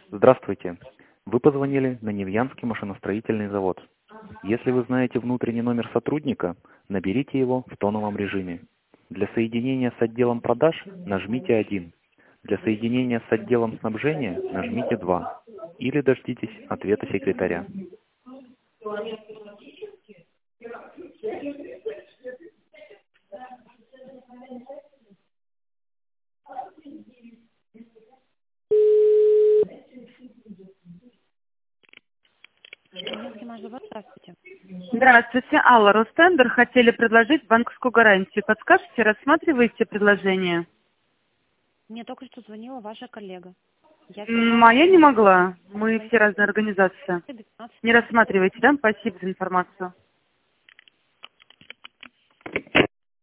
Здравствуйте. Вы позвонили на Невьянский машиностроительный завод. Если вы знаете внутренний номер сотрудника, наберите его в тоновом режиме. Для соединения с отделом продаж нажмите 1. Для соединения с отделом снабжения нажмите 2. Или дождитесь ответа секретаря. Невьянский машзавод, здравствуйте. Здравствуйте, Алла, Ростендер. Хотели предложить банковскую гарантию. Подскажете, рассматриваете предложение? Мне только что звонила ваша коллега. А я не могла. Мы все разные организации. 12. Не рассматриваете, да? Спасибо за информацию.